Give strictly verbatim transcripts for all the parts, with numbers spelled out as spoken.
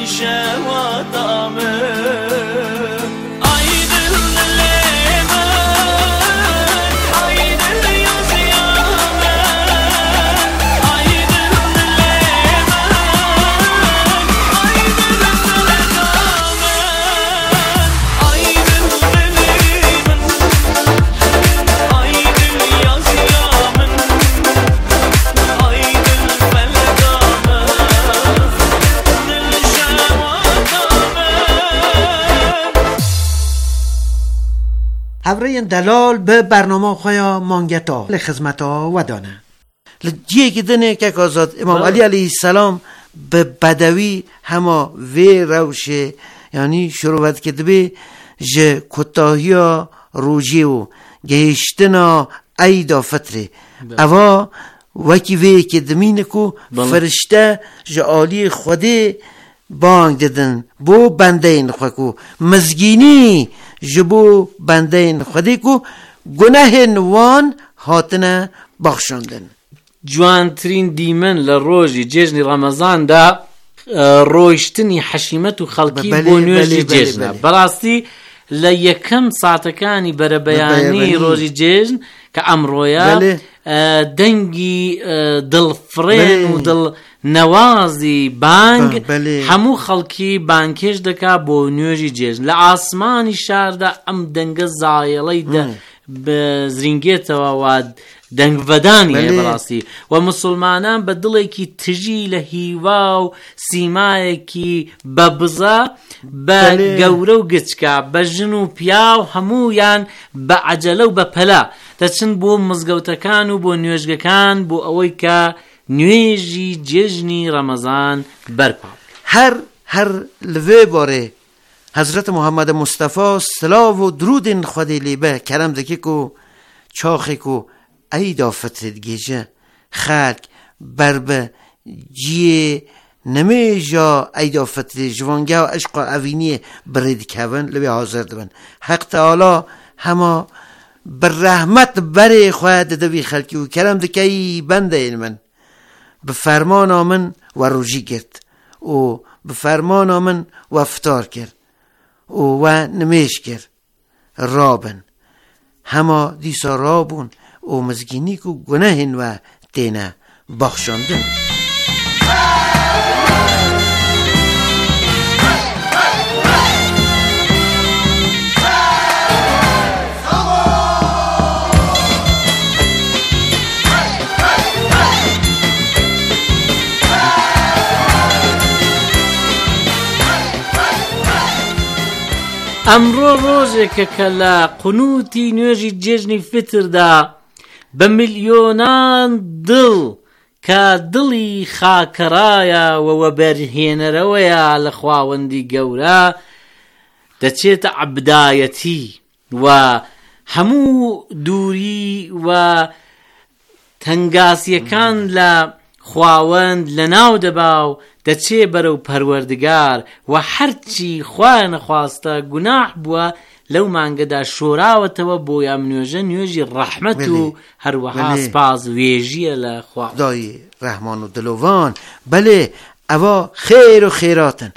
هفره دلال به برنامه خویا مانگتا لخدمتا و دانه لجیه که دنه که کازاد امام علی علیه السلام به بدوی هما وی روشه یعنی شروعات که دبی جه کتاهی روژی و گهشتنا ایدا فتره اوا وکی وی که دمینه کو فرشته جه آلی خوده بانگ ددن بو بنده این خواه کو مزگینی جبو بنده این خواه کو گناه نوان هاتنه بخشندن. جوانترین دیمن لروجی جشن رمضان دا روشتنی حشیمت و خلقی بو نوێژی جێژنە بەڕاستی لە یەکەم ساتەکانی بەرەبەیانی ڕۆژی جێژن کە ئەمڕۆیە دەنگی دڵفڕێن و دڵ نەوازی بانگ هەموو خەڵکی بانکێش دەکا بۆ نوێژی جێژن لە ئاسمانی شاردا ئەم دەنگە زایەڵەی زرینگێتەوە و دەنگڤەدانی هەیە بەڕاستی و مسلمانان بە دڵێکی تژی لە هیوا و سیمایەکی بە بزە بە گەورە و گچکە بە ژن و پیا و هەموویان بە عەجەلە و بە پەلا دەچن بۆ مزگەوتەکان و بۆ نوێژگەکان بۆ ئەوەی کە نوێژی جێژنی ڕەمەزان بەرپا هەر هەر لەوێ بۆرێ حضرت محمد مصطفى سلاو و درودین خودی لیبه کرم دکیک و چاخیک و ایدا فترد گیجه خلق بربه جیه نمیجا ایدا فترد جوانگه و عشق و اوینی برید کون لبی حاضر دبن حق تعالی هما بر رحمت بری خواهد دوی خلقی و کرم دکی بنده این من به فرمان آمن و روژی گرد و به فرمان آمن و افطار کرد و نمیش کرد رابن هما دیسا رابون و مزگینی کو گناهن و تینه بخشاندن. ئەمڕۆ ڕۆژێکە کە لە قونوتی نوێژی جێژنی فتردا بە میلیۆنان دڵ کە دڵی خاکەڕایە وەوە بەرهێنەرەوەیە لە خواوەندی گەورە دەچێتە عەبدایەتی و هەموو دووری و تەنگاسیەکان لە خواوەند لە ناو دەبا و دەچێ بەرەو پەروەردگار و هەرچی خوا نەخواستە گوناح بووە لەو مانگەدا شۆراوەتەوە بۆ یام نوێژە نوێژی ڕەحمەت و هەروەها سپاس وێژیە لە خوا خدای ڕەحمان و دلۆڤان بەلێ ئەوە خێر و خێراتن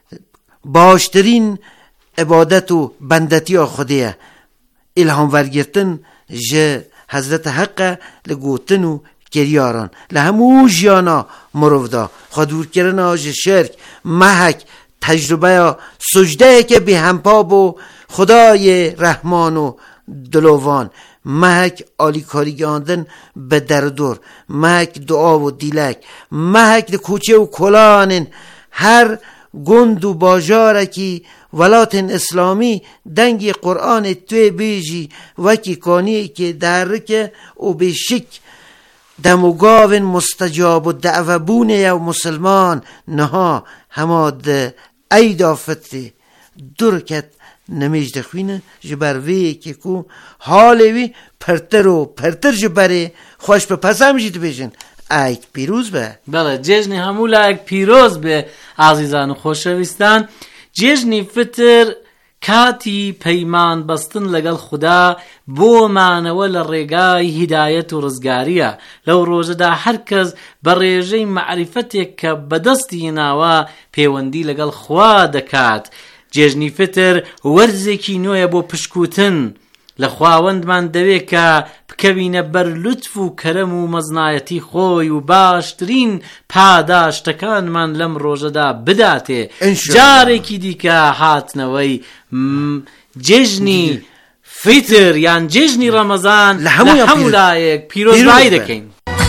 باشترین عبادەت و بەندەتیە خودەیە ئیلهام وەرگرتن ژە حەزرەتە حەقە لە گوتن و گریاران لهمو جیانا مروفدا خودور کردن آج شرک محک تجربه سجده که به همپا بو خدای رحمان و دلوان محک آلی کاری گاندن به در دور محک دعا و دیلک محک کوچه و کلانن هر گند و باجاره کی ولاتن اسلامی دنگی قرآن توی بیجی وکی کانی که درکه و به شک دموگاون مستجاب و دعوه بونه و مسلمان نها هماد ایدا فتری درکت نمیج دخوینه جبروی که کو حالوی پرتر و پرتر جبره خوش به پسم جید بیشن ایک پیروز به بله جشنی همولا ایک پیروز به عزیزان و خوشویستان جشنی فتر کاتی پەیمان بەستن لەگەڵ خوددا بۆمانەوە لە ڕێگای هیدایەت و ڕزگاریە. لەو ڕۆژەدا هەر کەس بە ڕێژەی معریفەتێک کە بەدەستی ناوە پەیوەندی لەگەڵ خوا دەکات. جێژنی فتر وەرزێکی نوێیە بۆ پشکوتن لە خواوەندمان دەوێت کە بکەوینە بەر لوتف و کەرەم و مەزنایەتی خۆی و باشترین پاداشتەکانمان لەم ڕۆژەدا بداتێ. جارێکی دیکە هاتنەوەی جێژنی فتر یان جێژنی ڕەمەزان لە هەموو لایەک پیرۆزبایی دەکەین.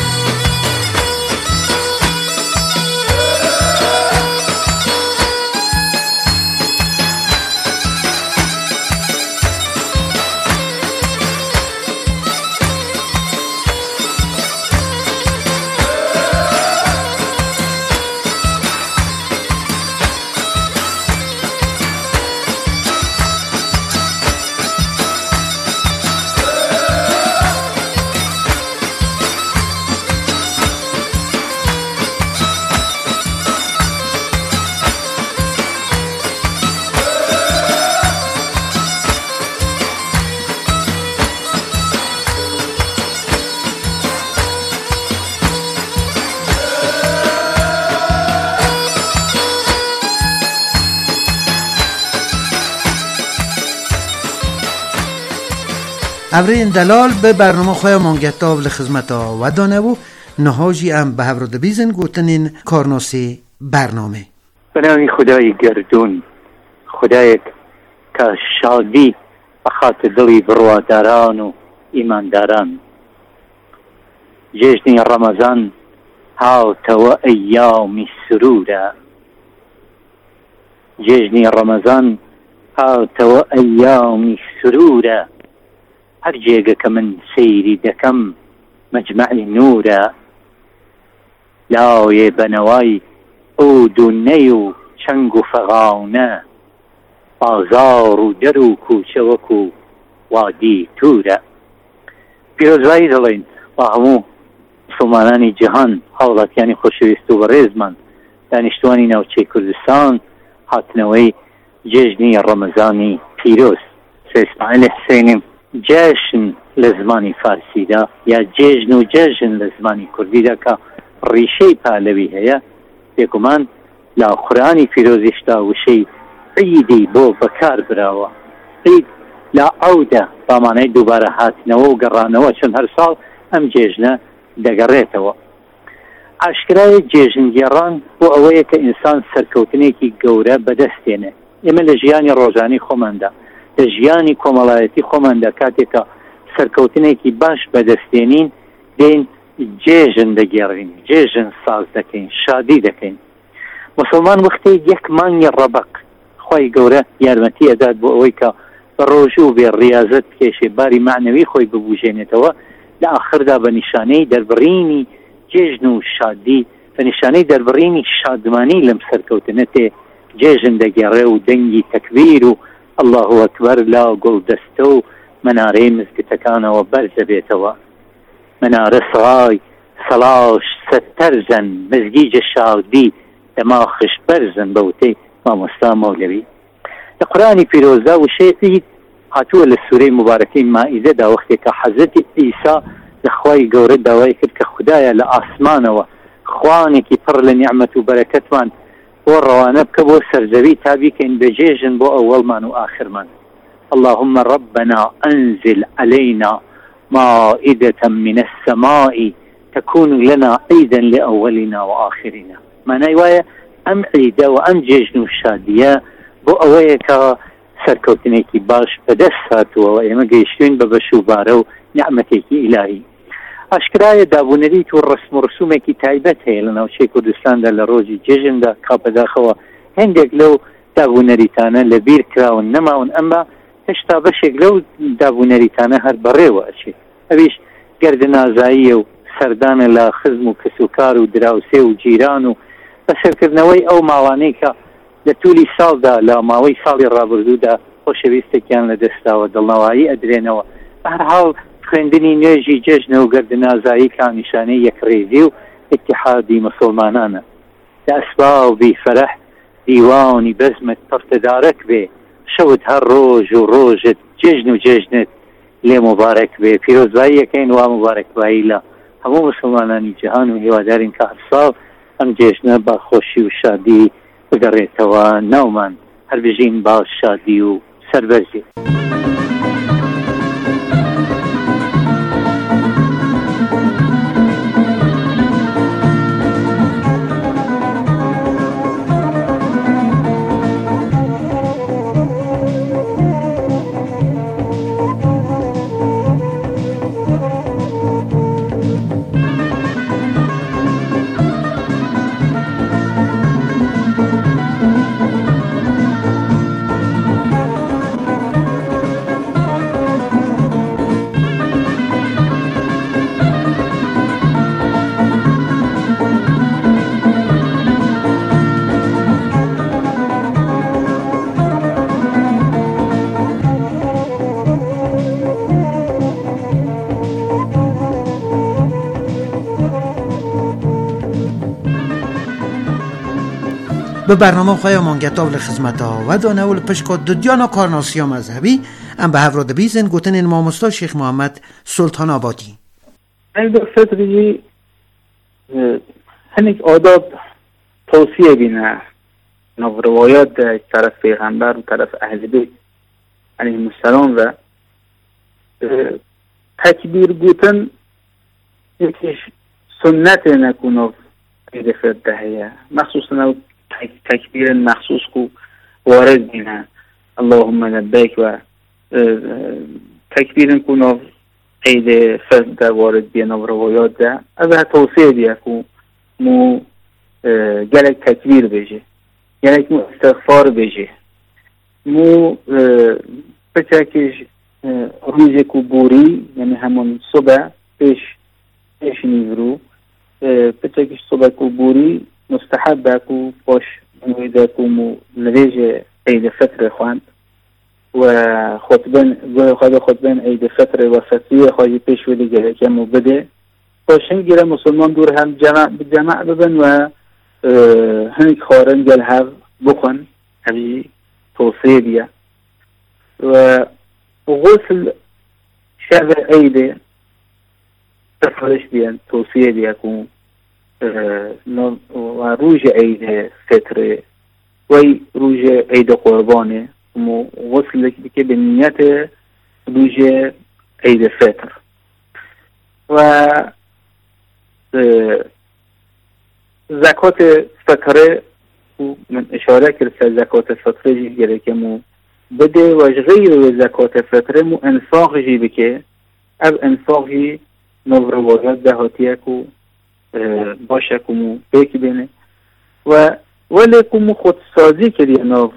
ئەبرێن دەلال بە بەرنامە خۆیان مانگەتاو لە خزمەتەوە وەدانەبوو نەهاژی ئەم بە هەڤڕە دەبیزن گوتنین کارناسی بەرنامە. بەناوی خودای گەردوون، خودایەک کە شادی بەخاتر دڵی بڕواداران و ئیمانداران. جێژنی ڕەمەزان هاوتەوە ئەیامی سرورە، جێژنی ڕەمەزان هاوتەوە ئەیامی سرورە. هەر جێگە کە من سەیری دەکەم مەجمەعی نورە، لاوێ بەنەوای ئود و نەی و چەنگ و فەغاونە، بازار و دەر و کوچە وەکو وادی تورە. پیرۆزبایی دەڵێن با هەموو مسڵمانانی جیهان، هاوڵاتیانی خۆشەویست و بەڕێزمان، دانیشتوانی ناوچەی کوردستان هاتنەوەی جێژنی ڕەمەزانی پیرۆز. سێسماعیل حسێنیم جێژن لە زمانی فارسیدا یا جێژن و جێژن لە زمانی کوردیدا کە ڕیشەی پالەوی هەیە، بێگومان لە قورئانی پیرۆزیشدا وشەی عیدی بۆ بەکار براوە. عید لا عەودە بامانەی دووبارە هاتنەوە و گەڕانەوە، چون هەر ساڵ ئەم جێژنە دەگەڕێتەوە. ئاشکرایە جێژن گێڕان بۆ ئەوەیە کە ئینسان سەرکەوتنێکی گەورە بەدەستێنێ. ئێمە لە ژیانی ڕۆژانی خۆماندا، لە ژیانی کۆمەڵایەتی خۆماندا کاتێکە سەرکەوتنێکی باش بەدەستێنین دێن جێژن دەگێڕین، جێژن ساز دەکەین، شادی دەکەین. مسلمان وەختێ یەک مانگی ڕەبق خۆی گەورە یارمەتی ئەدات بۆ ئەوەی کە بە ڕۆژوو بێ ڕیازت بکێشێ، باری معنەوی خۆی ببوژێنێتەوە، لە ئاخردا بە نیشانەی دەربڕینی جێژن و شادی، بە نیشانەی دەربڕینی شادمانی لەم سەرکەوتنە تێ جێژن دەگێڕێ و دەنگی تەکبیر و الله ئەکبەر لا گوڵ دەستە و مەنارەی مزگەوتەکانەوە بەرز دەبێتەوە. مەنارە سڵای سەلاش سەتەرزەن مزگیجە شادی دەما خش بەرزن بە وتەی مامۆستا مەولەوی. لە قورئانی پیرۆزدا وشەیەکی هاتووە لە سوورەی مبارەکەی مائیدەدا وەختێک کە حەزرەتی ئیسا لە خوای گەورە داوای کرد کە خودایە لە ئاسمانەوە خوانێکی پڕ لە نیعمەت و بەرەکەتمان بۆ ڕەوانە بکە بۆ سەرزەوی تا بیکەین بەجێژن بۆ ئەوەڵمان و ئاخرمان. اللهم ربنا أنزل علينا مائدة من السماء تكون لنا عيدا لأولنا وآخرنا. معنی وایە ئەم عیدە و ئەم جێژن و شادیە بۆ ئەوەیە کە سەرکەوتنێکی باش بەدەست هاتووە، ئێمە گەیشتوین بە بەشوبارە و نیعمەتێکی ئیلاهی. ئاشکرایە دابوونەریت و ڕسم و ڕسومێکی تایبەت هەیە لە ناوچەی کوردستاندا لە ڕۆژی جێژندا کاپەداخەوە هەندێک لەو دابوونەریتانە لە بیر کراون نەماون، ئەمما هێشتا بەشێک لەو دابوونەریتانە هەر بەڕێوە ئەچێت. ئەویش گەردەنازاییە و سەردانە لە خزم و کەسوکار و دراوسێ و جیران و بەسەرکردنەوەی ئەو ماوانەی کە لە توولی ساڵدا لە ماوەی ساڵی ڕابردوودا خۆشەویستێکیان لە دەستاوە دڵنەوایی ئەدرێنەوە. بەهەرحاڵ خوێندنی نوێژی جێژنە و گەردەنازایی کانیشانەی یەکڕێزی و اتحادی مسلمانانە. لە ئەسبابی فەرح دیوانی بەزمت پڕتەدارەک بێ، شود هر روز و روز جشن و جشنت لی مبارک به پیروزبایی که این و مبارک بایی لا همون مسلمانانی جهان و هیوادارین که هر سال ام جشن با خوشی و شادی بگرێتەوە ناومان هەر بژین با شادی و سەربەرزی. به برنامه خواهی مانگتاو لخدمت ها و دانه و لپشکات ددیانا کارناسی مذهبی ام به هفراد بیزن گوتن این مامستا شیخ محمد سلطان آبادی. این دو فتری هنیک آداب توصیه بینه نو روایات در طرف پیغمبر و طرف اهل بیت علیهم السلام و تکبیر گوتن یکیش سنت نکنو ایده فرد دهیه مخصوصا نو تکبیر مخصوص کو وارد بینه اللهم لبیک و تکبیر کنو ایده فرد ده وارد بینه و روایات ده از ها توصیه بیه که مو گلک تکبیر بشه گلک مو استغفار بشه مو بچکش روز کو بوری یعنی همون صبح پیش پیش نیورو بچکش صبح کو بوری مستحب کو باش نویده کو مو لریج عید فطر خواند و خطبن گوه خواهد خطبن عید فطر و فطریه خواهی پیش ولی گره که مو بده باشن گیره مسلمان دور هم جمع جمع ببن و هنگ خارن گل هف بخون همی توصیه بیا و غسل شب عیده تفرش بیان توصیه بیا کن و روز عید فطره و روز عید قربانه و غسل که به نیت روز عید فطر و زکات فطره من اشاره کرد زکات فطره جی گره که مو بده و غیر زکات فطره مو انفاق جی بکه اب انفاق جی نو روایات دهاتیه که باشه که مو بیکی بینه و ولی که مو خودسازی کردی نو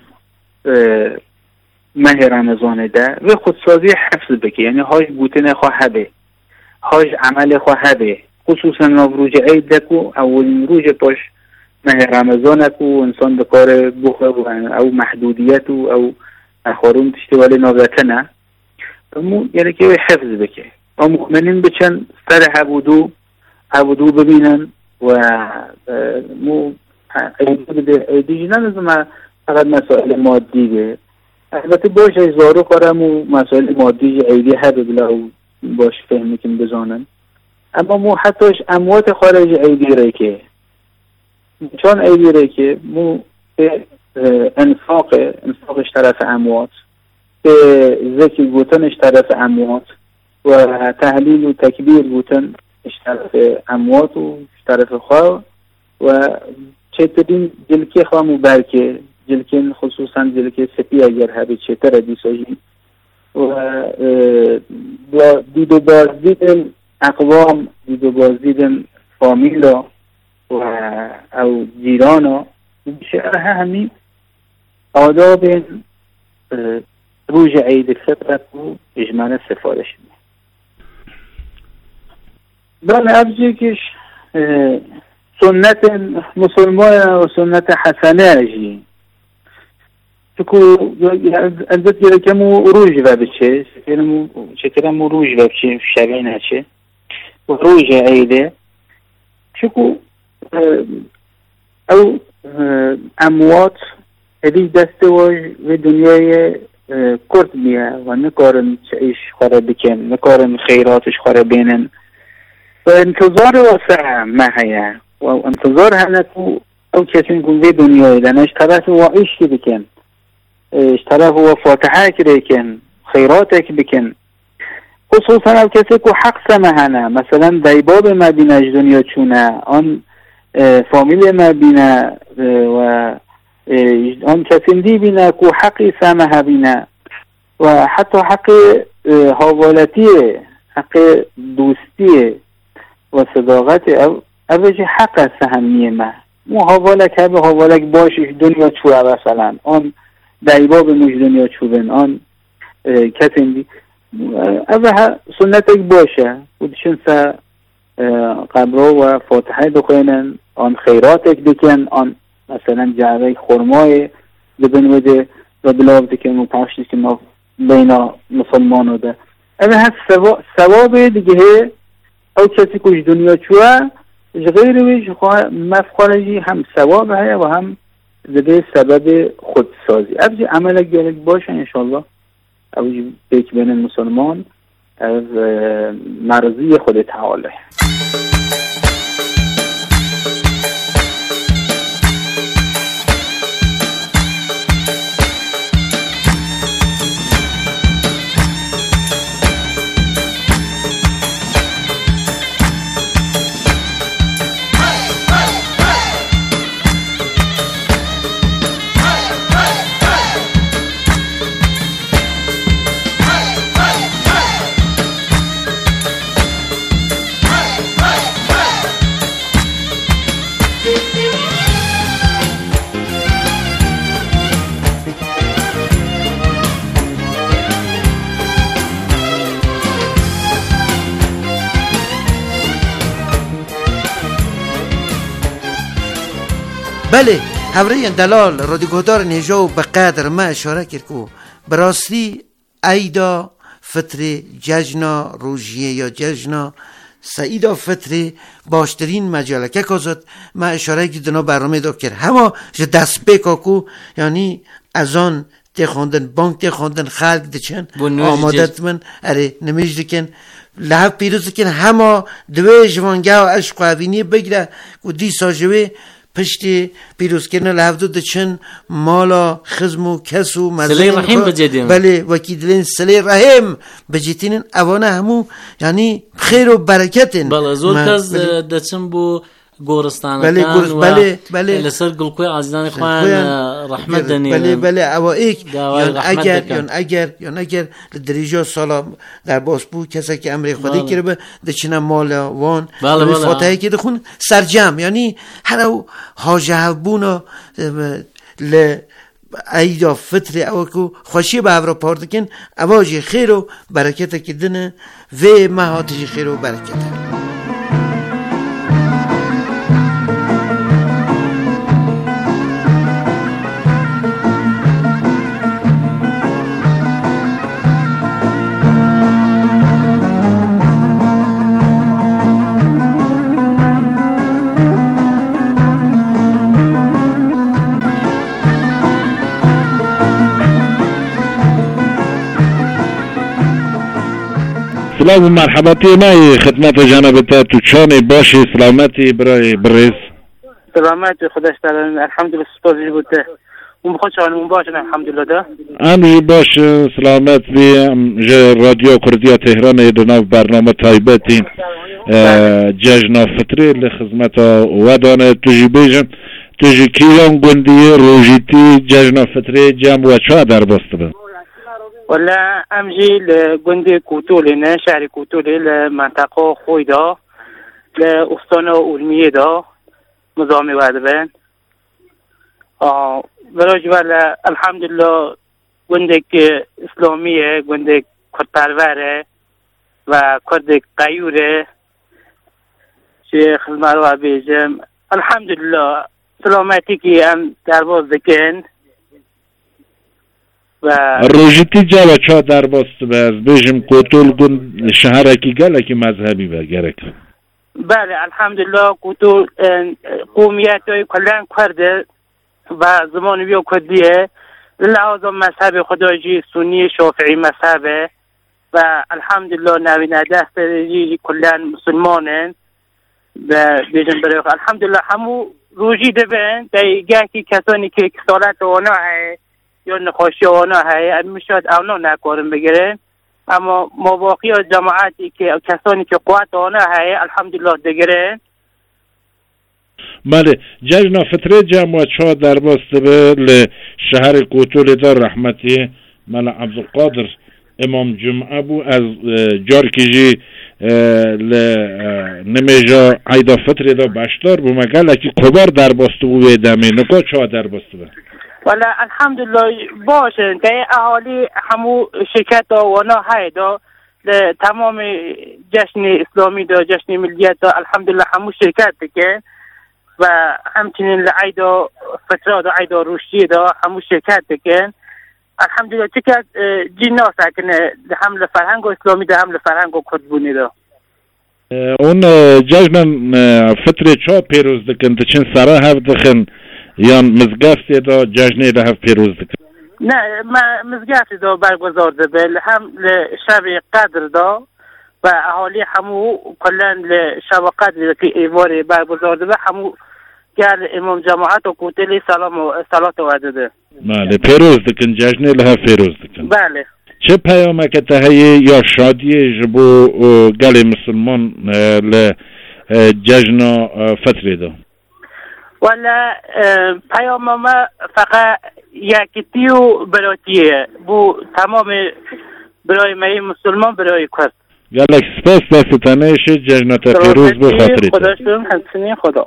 ماه رمضان ده و خودسازی حفظ بکه یعنی هاش بوتن خواه هبه هاش عمل خواه هبه خصوصا روز عید دکو اولین روز پاش ماه رمضان کو انسان به کار بخواه او محدودیت او اخوارون تشتوالی ناوتنه مو یعنی که حفظ بکه و مؤمنین بچن سر حبودو حبودو ببینن و مو عیدی نمیزم فقط مسائل مادی به البته باش ازارو کارم و مسائل مادی عیدی هبه بلا باش فهمی کن بزانن اما مو حتیش اموات خارج عیدی رای که چون عیدی رای که مو به انفاق انفاقش طرف اموات به ذکر گوتنش طرف اموات و تحلیل و تکبیر گوتنش طرف اموات و طرف خواه و چطورین جلکه خواه مو برکه جلکه خصوصا جلکه سپی اگر هبه چطور دیساجی و دید و بازدیدن اقوام دید و بازدیدن فامیلا و او جیرانا بشه همین آداب روز عید فطرت و اجمال سفارش می بله ابزی کش سنت مسلمان و سنت حسنه اجی چکو البته گره کمو روز و بچه شکرمو روز و بچه شبه نچه و روز عیده چکو او اموات هدی دست و دنیای کرد بیه و نکارن چیش خوره بکن، نکارن خیراتش خوره بینن و انتظار واسه محیه و انتظار هنکو او کسی کن به دنیای دن اش طرف و عشق بکن، اش طرف و فاتحه کن، خیراتک بکن، خصوصا او کسی که حق سمهنه، مثلا دیباب ما بینه اش دنیا چونه، آن فامیل ما بینه و آن کسی دی بینه که حقی سمه بینه و حتی حق حوالتیه، حق دوستیه و صداقت او اوجه حق سهمیه ما مو حوالک هبه حوالک باشش دنیا چوه مثلا آن دیباب مش دنیا چوبن آن کسی دی اوه سنتک باشه و دشن سا قبرو و فاتحه بخوینن آن خیراتک بکن آن مثلا جعبه خرمای ببین وده و بلاو دکن و پخشی که ما بینا مسلمانو ده اوه هست ثواب دیگه او کسی کش دنیا چوه غیر ویش مفخارجی هم ثواب هست و هم دیگه سبب خودسازی ابزی عمل گرک باشه انشالله اوجی بیک بین مسلمان از مرضی خود تعالی. بله هوره دلال رادیوگهدار نیجا و به قدر ما اشاره کرد که براستی ایدا فطر ججنا روژیه یا ججنا سعیدا فطر باشترین مجاله که کازد ما اشاره کردنا برنامه دو کرد همه جه دست بکاکو یعنی از آن تی خوندن بانک تی خوندن خلق دچن آمادت من اره نمیج دکن لحب پیروز دکن همه دوی جوانگه و عشق و عوینی بگره و دی ساجوه پشتی پیروز کردن لحظه دچن مالا خزم و کس و سلی رحیم بجدین بله وکی دلین سلی رحیم بجدین اوانه همو یعنی خیر و برکتین بله زور کز دچن بو گورستان بله گورس بله بله لسر گلکوی عزیزان خوان رحمت دنی بله بله اوائک یان اگر یان اگر یان اگر درجه سالا در باس بو کسی که امر خودی کرده دچن مال وان بله فاتحه که دخون سرجم یعنی هر او حاجه بونا ل ایدا فطر او کو خوشی به اورا پاردکن اواجی خیر و برکت که دنه و مهاتش خیر و برکت. سلام و مرحباتی مای خدمت جناب تا تو چانه باشی سلامتی برای بریز سلامتی خودش تعالی الحمدلله سپاسش بوده اون بخواد چانمون باشه الحمدلله ده امی باش سلامت بی رادیو کردیا تهران دناو برنامه تایبتی جشن فطری لخدمت ودانه توجی بیجم توجی کیان گندی روژیتی جشن فطری جمع و چه در بسته بود ولا امجي لجندي كوتولي شهر كوتولي لمنطقة خويدا لأستانة أولمية دا مزامي وادبين براج ولا الحمد لله جندك إسلامية جندك كرتالواره و كردك قيورة شيخ المروة بيجم الحمد لله سلامتي كي أم درباز دكين روژیتی جا و چا در باست باز بیشم کوتول گون شهرکی گله که مذهبی با گرک بله الحمدلله کوتول قومیت های کلان کرده و زمان بیا کردیه لحاظ مذهب خدایجی سنی شافعی مذهبه و الحمدلله نوینه دست کلن مسلمانن و بیجن برای الحمدلله همو روژی دبن دیگه که کسانی که سالت اونا هی یا نخوشی اونا هی میشد اونا نکارن بگیرن اما مواقعی و جماعتی که کسانی که قوت اونا هی الحمدلله دگیرن. بله جشن فطره جماعت شاه در باسته به شهر کوتول دار رحمتی ملا عبدالقادر امام جمعه بو از جارکیجی نمیجا عیدا فطره دا بشتار بو مگل اکی کبار در باسته بو ویدمی نکا چا در باسته به ولی الحمدلله باشن که احالی همو شرکت دا وانا های دا تمام جشن اسلامی دا جشن ملیت دا الحمدلله همو شرکت بکن و همچنین لعیدا فتره دا عیدا روشی دا همو شرکت بکن الحمدلله چکت جینا سکنه هم لفرهنگ و اسلامی دا هم لفرهنگ و کردبونی دا. اون جشن فتره چا پیروز دکن تچین سرا هف دخن یا مزگفتی دا جشنی دا هف پیروز دکن؟ نه مزگفتی دا برگزار دبل هم لشب قدر دا و احالی همو کلن لشب قدر که ایواری برگزار دبل همو گل امام جماعت و کوتلی سلام و صلات و عدده. بله پیروز دکن جشنی لها پیروز دکن. بله. چه پیامه که تهیه یا شادی جبو گل مسلمان ل جشن فتره دا؟ ولا پیامه ما فقط یکیتیو براتیه بو تمام برای مهی مسلمان برای کرد. گلک سپاس دستتانه شه جشنات پیروز بو خاطری خدا شدون همچنین خدا.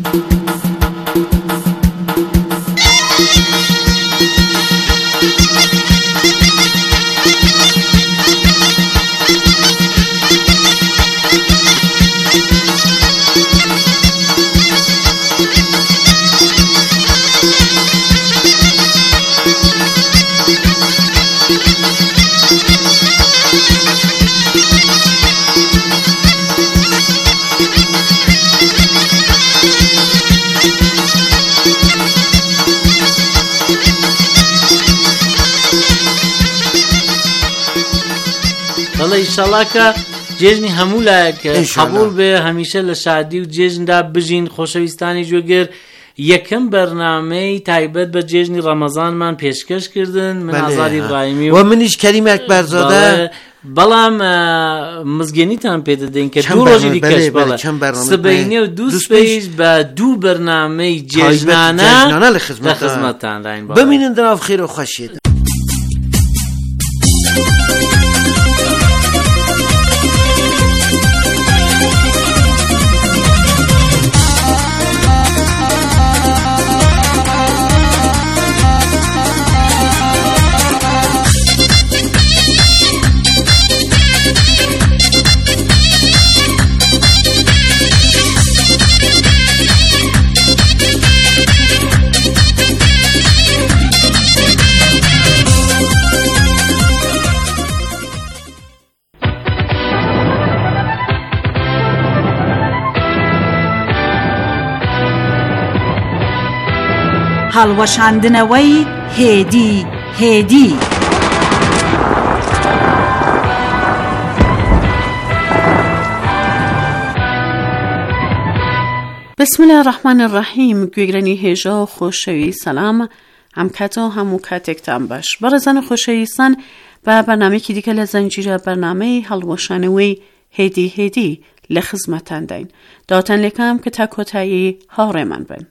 والله انشالله که جێژنی هەموو لایەکە قبول بێ هەمیشە لە شادی و جێژندا بژین خۆشەویستانی جوێگر. یەکەم بەرنامەی تایبەت بە جێژنی ڕەمەزانمان پێشکەش کردن من ئازادی ئیبراهیمی و منیش کەریمێک بەرزادە بەڵام مزگەنیتان پێ دەدەین کە دوو ڕۆژی دیکەش بەڵێ سبەینێ و دوو سپەیش بە دوو بەرنامەی جێژنانە لە خزمەتتان لاین بمینن دراو خێر و خۆشیێت. هەڵوەشاندنەوەی هێدی هێدی بسم الله الرحمن الرحیم. گوێگرانی هێژە و خۆشەوی سەلام ئەم کاتەوە هەموو کاتێکتان باش. بەڕێزان و خۆشەویستان بە بەرنامەیەکی دیکە لە زەنجیرە بەرنامەی هەڵوەشانەوەی هێدی هێدی لە خزمەتتان داین. داواتان لێکام کە تا کۆتایی هاوڕێمان بن.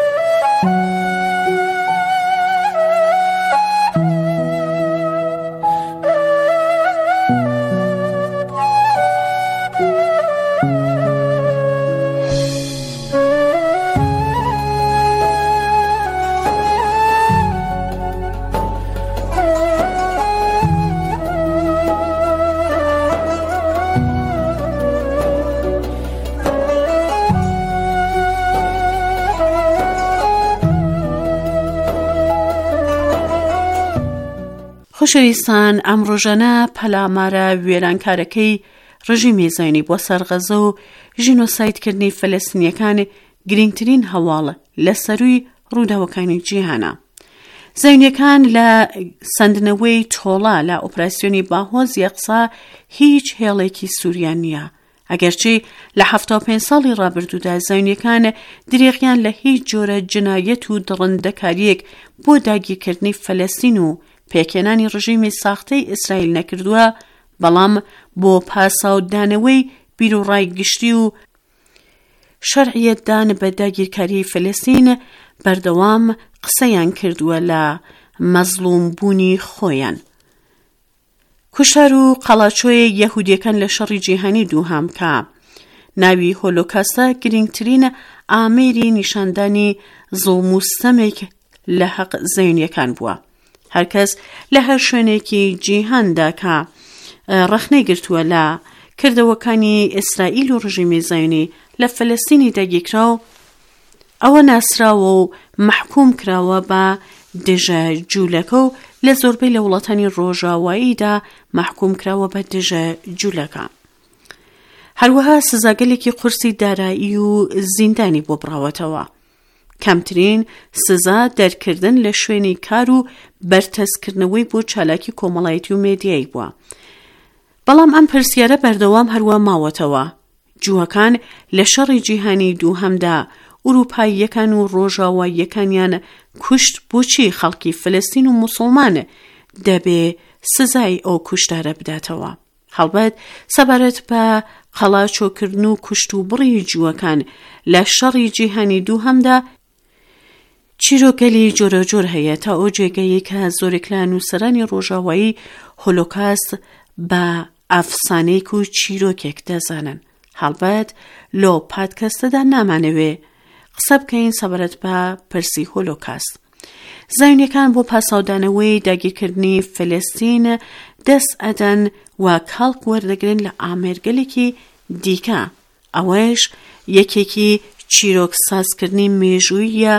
خۆشەویستان ئەم ڕۆژانە پەلامارە وێرانکارەکەی ڕژیمی زەینی بۆ سەرغەزە و ژینۆسایدکردنی فەلەستینیەکان گرنگترین هەواڵە لە سەرووی ڕووداوەکانی جیهانە. زەوینەکان لە سندنەوەی تۆڵە لە ئۆپراسیۆنی باهۆز یەقسا هیچ هێڵێکی سووریان نییە. ئەگەرچی لە هەفتە و پێنج ساڵی ڕابردوودا زەوینەکان درێغیان لە هیچ جۆرە جنایەت و دڕندەکاریەک بۆ داگیرکردنی فەلەستین و پێکێنانی ڕژیمی ساختەی ئیسرائیل نەکردووە، بەڵام بۆ پاساودانەوەی بیرۆڕای گشتی و شەرعیەتدان بە داگیرکاری فەلەستین بەردەوام قسەیان کردووە لە مەزلومبوونی خۆیان. کوشتار و قەڵاچۆی یەهودیەکان لە شەڕی جیهانی دووهەم کە ناوی هۆلۆکاستە گرنگترین ئامێری نیشاندانی زوڵم و ستەمێک لە حەق زەوینیەکان بووە. هەرکەس لە هەر شوێنێکی جیهاندا کە ڕەخنەی گرتووە لە کردەوەکانی ئیسرائیل و ڕژیمی زەوینی لە فەلەستینی داگیرکراو، ئەوە ناسراوە و محکوم کراوە بە دژە جوولەکە و لە زۆربەی لە وڵاتانی ڕۆژاواییدا محکوم کراوە بە دژە جوولەکە. هەروەها سزاگەلێکی قورسی دارایی و زیندانی بۆ بڕاوەتەوە. کەمترین سزا دەرکردن لە شوێنی کار و بەرتەسکردنەوەی بۆ چالاکی کۆمەڵایەتی و مێدیایی بووە. بەڵام ئەم پرسیارە بەردەوام هەروە ماوەتەوە. جووەکان لە شەڕی جیهانی دووهەمدا ئوروپاییەکان و ڕۆژاواییەکانیان کوشت، بۆچی خەڵکی فلەستین و موسڵمان دەبێ سزای ئەو کوشتارە بداتەوە؟ هەڵبەت سەبارەت بە قەڵاچۆکردن و کوشت و بڕی جووەکان لە شەڕی جیهانی دووهەمدا چیرۆگەلی جۆرەجۆر هەیە تا ئەو جێگەیە کە زۆرێک لە نووسەرانی ڕۆژاوایی هۆلۆکاست بە ئەفسانەیەک و چیرۆکێک دەزانن. هەڵبەت لۆ پادکەستەدا نامانەوێ قسە بکەین سەبارەت بە پرسی هۆلۆکاست. زەوینیەکان بۆ پاساودانەوەی داگیرکردنی فلەستین دەست ئەدەن و کەڵک وەردەگرن لە ئامێرگەلێکی دیکە. ئەوەش یەکێکی چیرۆک سازکردنی مێژوویە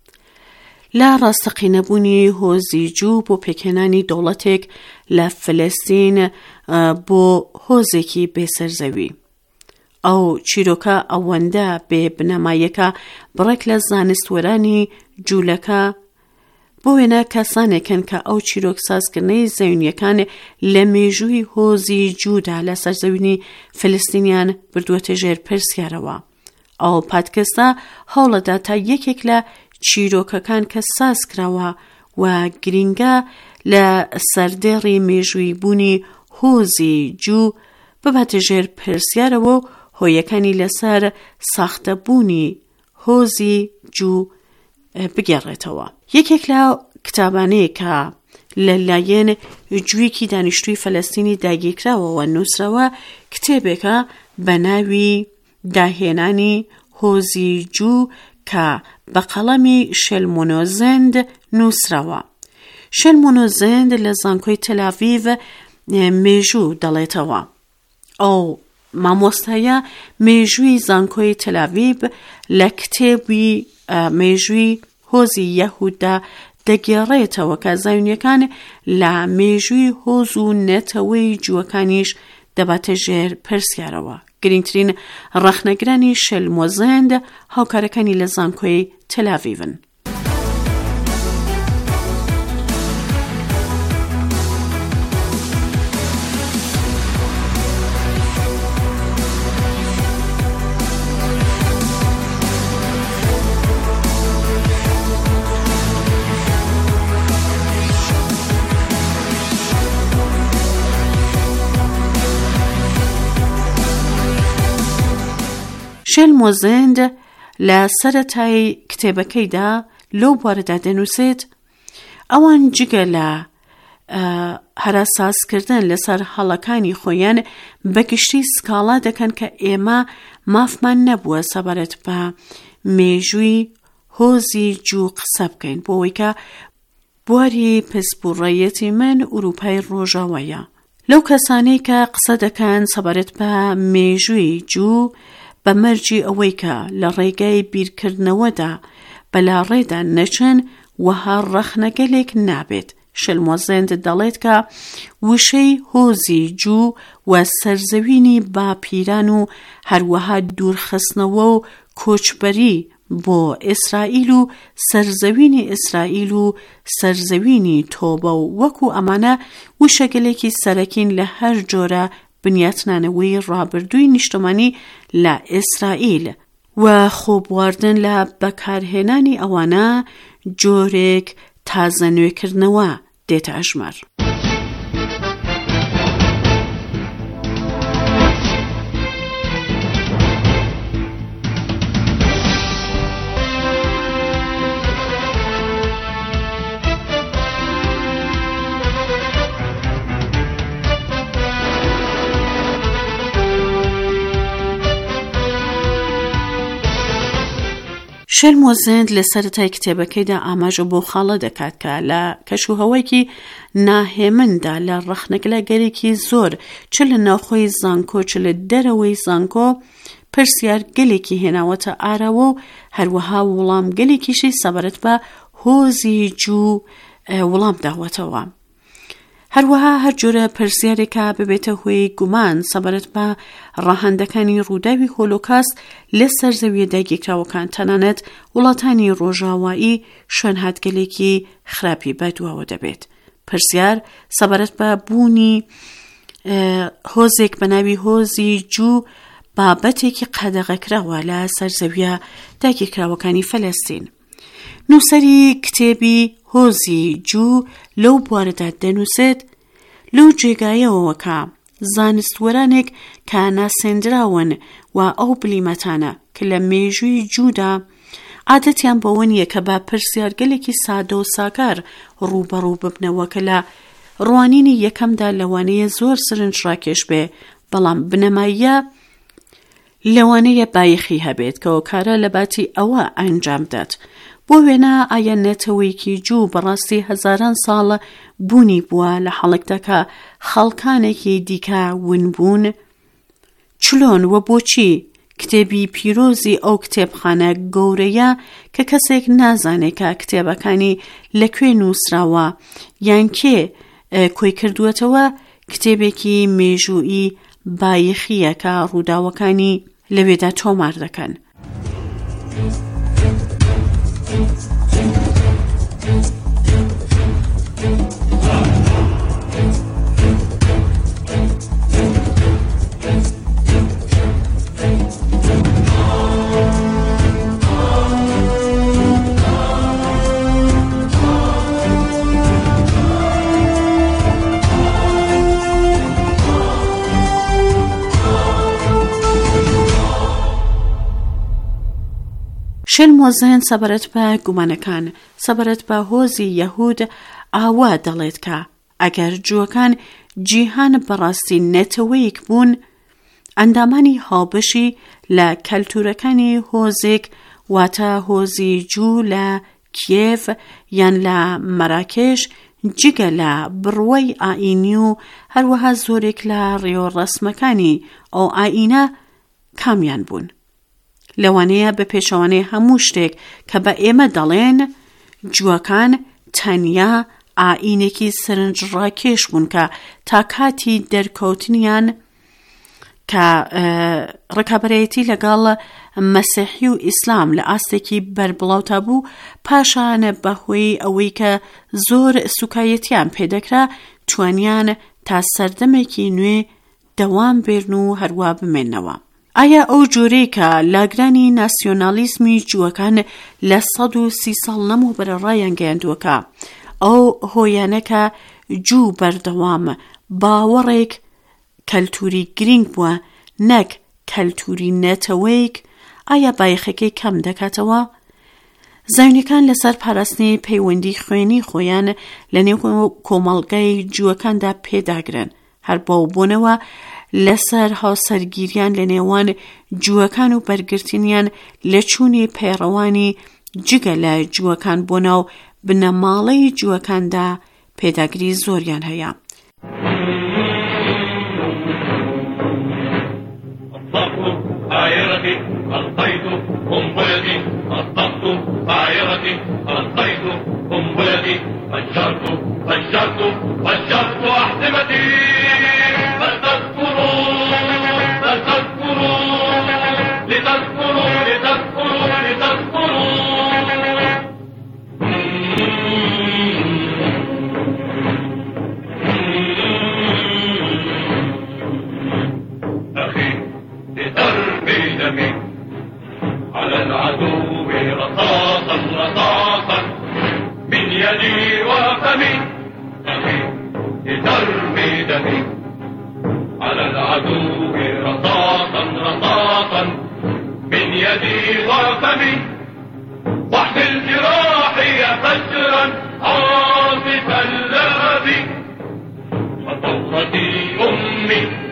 لە ڕاستەقینەبوونی هۆزی جوو بۆ پێکێنانی دەوڵەتێک لە فلەستین بۆ هۆزێکی بێسەرزەوی. ئەو چیرۆکە ئەوەندە بێ بنەمایەکە بڕێک لە زانستوەرانی جوولەکە بۆ وێنە کەسانێکن کە ئەو چیرۆک سازکردنەی زەوینیەکان لە مێژووی هۆزی جوودا لە سەرزەوینی فلەستینیان بردووەتە ژێر پرسیارەوە. ئەو پادکەستە هەوڵەدا تا یەکێک لە چیرۆکەکان کە ساز کراوە و گرینگە لە سەردێڕی مێژووی بوونی هۆزی جوو بباتە ژێر پرسیارەوە و هۆیەکانی لەسەر ساختەبوونی هۆزی جوو بگێڕێتەوە. یەکێک لە کتابانەیە کە لەلایەن جوویەکی دانیشتووی فەلەستینی داگیرکراوەوە نووسراوە کتێبێکە بە ناوی داهێنانی هۆزی جوو کە بە قەڵەمی شێلمۆنۆزێند نووسراوە. شێلمۆنۆزێند لە زانکۆی تەل‌ئاڤیڤ مێژوو دەڵێتەوە. ئەو مامۆستایە مێژووی زانکۆی تەل‌ئاڤیڤ لە کتێبی مێژووی هۆزی یەهوددا دەگێڕێتەوە کە زەوینیەکان لە مێژووی هۆز و نەتەوەی جووەکانیش دەباتە ژێر پرسیارەوە. گرنگترین ڕەخنەگرانی شێلمۆزێند هاوکارەکانی لە زانکۆی تەل‌ئاڤیڤن. شێلمۆزێند لە سەرەتای کتێبەکەیدا لەو بوارەدا دەنووسێت ئەوان جگە لە هەراسازکردن لەسەر هەڵەکانی خۆیان بەگشتی سکاڵا دەکەن کە ئێمە مافمان نەبووە سەبارەت بە مێژووی هۆزی جوو قسە بکەین بۆەوەی کە بواری پسپوڕەیەتی من ئوروپای ڕۆژاوایە. لەو کەسانەی کە قسە دەکەن سەبارەت بە مێژووی جوو بە مەرجی ئەوەی کە لە ڕێگای بیرکردنەوەدا بەلاڕێدا نەچن وەها ڕەخنەگەلێک نابێت. شێلمۆزێند دەڵێت کە وشەی هۆزی جوو و سەرزەوینی باپیران و هەروەها دوورخستنەوە و کۆچبەری بۆ ئیسرائیل و سەرزەوینی ئیسرائیل و سەرزەوینی تۆبە و وەکو ئەمانە وشەگەلێکی سەرەکین لە هەر جۆرە بنیاتنانەوەی ڕابردووی نیشتۆمانی لە ئیسرائیل و خۆبواردن لە بەکارهێنانی ئەوانە جۆرێک تازە نوێکردنەوە دێتە ئەژمار. شێرمۆزند لە سەرەتای کتێبەکەیدا ئاماژە بۆ خاڵە دەکات کە لە کەشوهەوایەکی ناهێمندا لە ڕەخنەگەلەگەرێکی زۆر چ لە ناوخۆی زانکۆ چ لە دەرەوەی زانکۆ پرسیار گەلێکی هێناوەتە ئاراوە و هەروەها وەڵام گەلێکیشی سەبارەت بە هۆزی جوو وەڵام داوەتەوە. هەروەها هەر جۆرە پرسیارێکە ببێتە هۆی گومان سەبارەت بە ڕاهەندەکانی ڕووداوی هۆلۆکاست لە سەرزەویە داگیرکراوەکان تەنانەت وڵاتانی ڕۆژاوایی شوێنهاتگەلێکی خراپی بەدواوە دەبێت. پرسیار سەبارەت بە بوونی هۆزێک بە ناوی هۆزی جوو بابەتێکی قەدەغەکراوە لە سەرزەویە داگیرکراوەکانی فەلەستین. نووسەری کتێبی هۆزی جوو لەو بوارەدا دەنووسێت لەو جێگایەوەکە زانستوەرانێک کە ناسێنراون و ئەو بلیمەتانە کە لە مێژووی جوودا عادەتیان بەوە نییە کە بە پرسیارگەلێکی سادە و ساکار ڕوبەڕوو ببنەوە کە لە ڕوانینی یەکەمدا لەوانەیە زۆر سرنج ڕاکێش بێ، بەڵام بنەماییە لەوانەیە بایەخی هەبێت کە هۆکارە لە باتی ئەوە ئەنجام دات. بۆ وێنە ئایا نەتەوەیەکی جوو بەڕاستی هەزاران ساڵە بوونی بووە لە حەڵکدا کە خەڵکانێکی دیکە ونبوون؟ چلۆن و بۆچی کتێبی پیرۆزی ئەو کتێبخانە گەورەیە کە کەسێک نازانێت کە کتێبەکانی لەکوێ نووسراوە یان کێ کۆی کردووەتەوە کتێبێکی مێژووی بایەخیە کە ڕووداوەکانی لەوێدا تۆمار دەکەن. شێرمۆزند سەبارەت بە گومانەکان سەبارەت بە هۆزی یەهود ئاوا دەڵێت کە ئەگەر جووەکان جیهان بەڕاستی نەتەوەیەک بوون، ئەندامانی هاوبەشی لە کەلتورەکانی هۆزێک واتە هۆزی جوو لە کیێڤ یان لە مەراکێش جگە لە بڕوەی ئاینی و هەروەها زۆرێک لە ڕێوەڕەسمەکانی ئەو ئاینە کامیان بوون. لەوانەیە بە پێشەوانەی هەموو شتێک کە بە ئێمە دەڵێن جووەکان تەنیا ئاینێکی سەرنجڕاکێش بوون کە تا کاتی دەرکەوتنیان کە ڕکابەرەتی لەگەڵ مەسیحی و ئیسلام لە ئاستێکی بەربڵاوتا بوو، پاشان بەهۆی ئەوەی کە زۆر سوکایەتیان پێدەکرا توانیان تا سەردەمێکی نوێ دەوام بێرن و هەروە بمێنەوە. ئایا ئەو جۆرەی کە لاگرانی ناسیۆنالیزمی جووەکان لە سەد و سی ساڵ لەمەوبەر بەرەڕایان گەیاندووەکە ئەو هۆیانەکە جوو بەردەوام باوەڕێک کەلتوری گرنگ بووە نەک کەلتوری نەتەوەیەک، ئایا بایەخەکەی کەم دەکاتەوە؟ زاوینەکان لەسەر پاراستنی پەیوەندی خوێنی خۆیان لە نێو کۆمەڵگای جووەکاندا پێداگرن، هەر بەو بوونەوە لەسەر هاوسەرگیریان لە نێوان جووەکان و بەرگرتنیان لە چوونی پەیڕەوانی جگە لە جووەکان بۆ ناو بنەماڵەی جووەکاندا پێداگری زۆریان هەیە. لتذكروا لتذكروا لتذكروا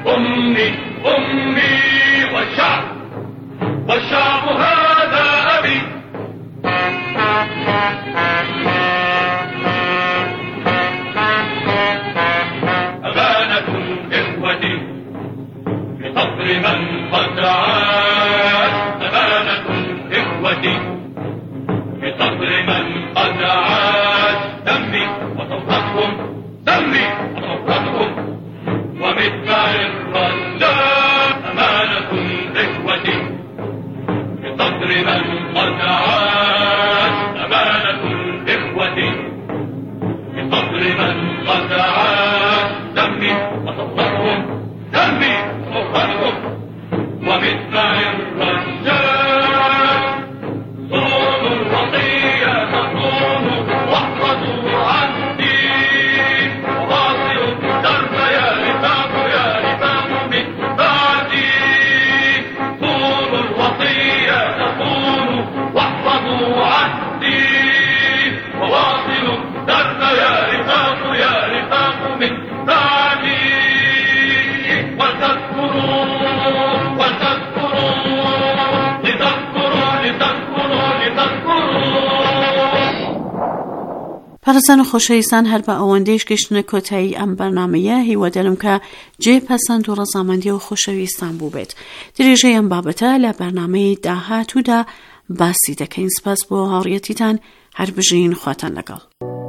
أمي أمي والشعب والشعب هذا أبي. أمانة إخوتي بصبر من قد عاش. أمانة إخوتي بصبر من قد عاش. دمي وصوتكم دمي وصوتكم ومدفع الرجاء. أمانة إخوتي بصبر من قد عاش. أمانة إخوتي بصبر من قد عاش. دمي وصوتكم دمي وصوتكم ومدفع الرجاء. صونوا الوصية تصونوا واحفظوا عهدي. وواصلوا الدرب يا رفاق يا رفاق من بعدي. صونوا الوصية تصونوا واحفظوا عهدي. وواصلوا الدرب يا رفاق يا رفاق من بعدي. ولتذكروا ولتذكروا لتذكروا لتذكروا لتذكروا. پارێزان و خۆشەویستان، هەر بە ئەوەندەیش گەشتنە کۆتایی ئەم بەرنامەیە هیوادارم کە جێپەسەند و ڕەزامەندی و خۆشەویستان بوو بێت. درێژەی ئەم بابەتە لە بەرنامەی داهاتوودا باسی دەکەین. سپاس بۆ هاوڕێیەتیتان. هەر بژین خواتان لەگەڵ.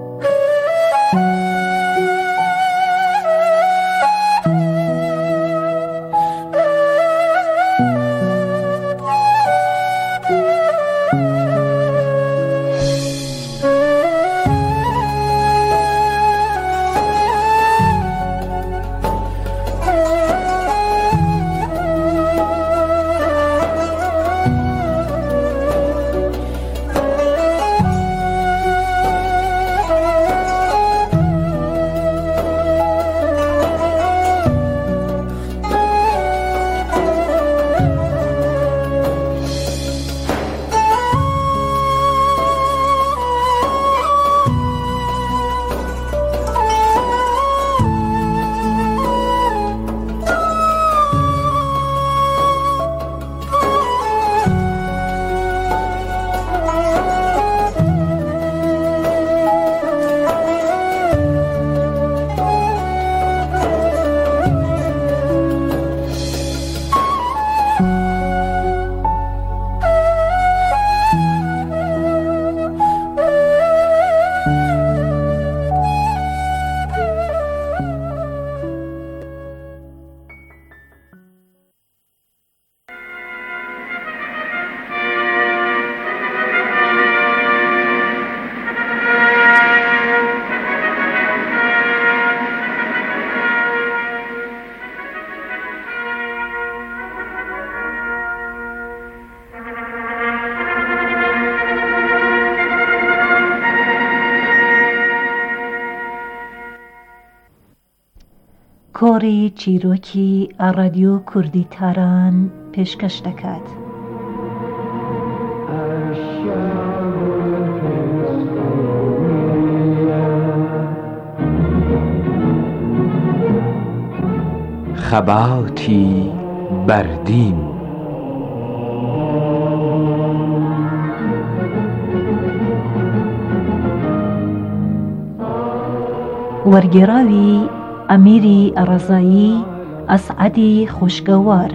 کۆڕی چیرۆکی رادیۆ کوردی تاران پێشکەش دەکات. خەباتی بەردین وەرگێڕاوی ئەمیری ڕەزایی ئەسعەدی خوشگەوار.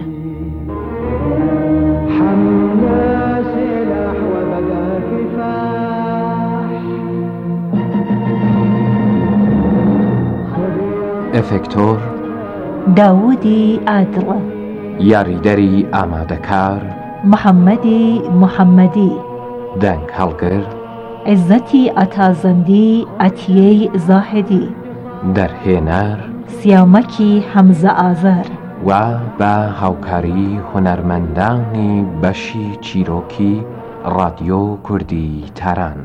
ئەفێکتۆر داوودی ئادڵ. یاریدەری ئامادەکار محەممەدی محەممەدی. دەنگ هەڵگر عزەتی ئەتازەندی ئەتیەی زاهدی. دەرهێنەر سیامەکی حەمزە ئازار. و بە هاوکاری هونەرمەندانی بەشی چیرۆکی رادیۆ کوردی تاران.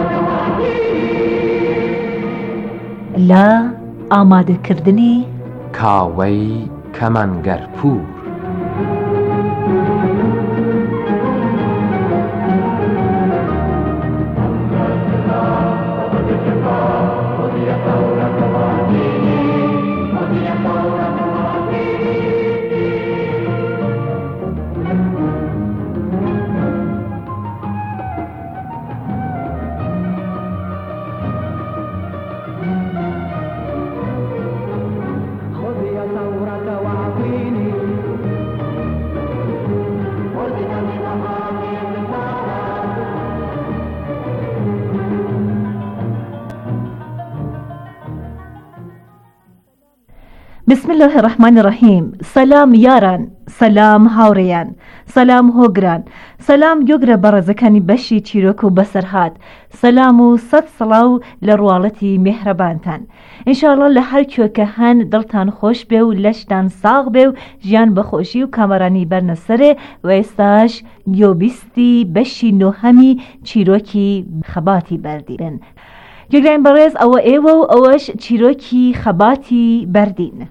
لە ئامادەکردنی کاوەی کەمانگەرپوور. بسم الله الرحمن الرحیم. سلام یاران، سلام هاوڕێیان، سلام هۆگران، سلام گوێگرە بەڕێزەکانی بەشی چیرۆک و بەسەرهات، سلام و سەد سڵاو لە ڕواڵەتی میهرەبانتان. ئینشاءڵڵا لە هەر کوێکە هەن دڵتان خۆش بێ و لەشتان ساغ بێ و ژیان بەخۆشی و کامەرانی بەرنەسەرێ. و ئێستاش گۆبیستی بەشی نۆهەمی چیرۆکی خەباتی بەردین. گوێگران بەڕێز، ئەوە ئێوە و ئەوەش چیرۆکی خەباتی بەردین.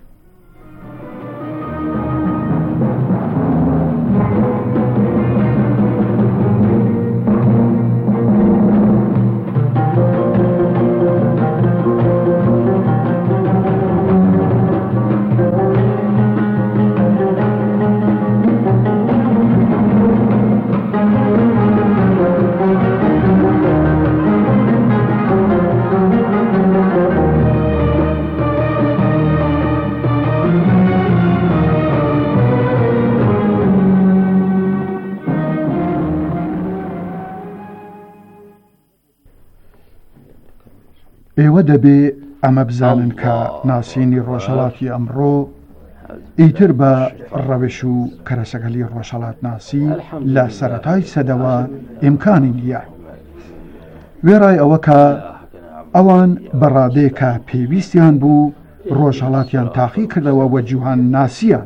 ئێوە دەبێ ئەمە بزانن کە ناسینی ڕۆژهەڵاتی ئەمڕۆ ئیتر بە ڕەوش و کەرەسەگەلی ڕۆژهەڵات ناسی لە سەرەتای سەدەوە ئیمکانی نییە. وێڕای ئەوە کە ئەوان بەڕادەیە کە پێویستیان بوو ڕۆژهەڵاتیان تاقی کردەوە وە جوهان ناسییان.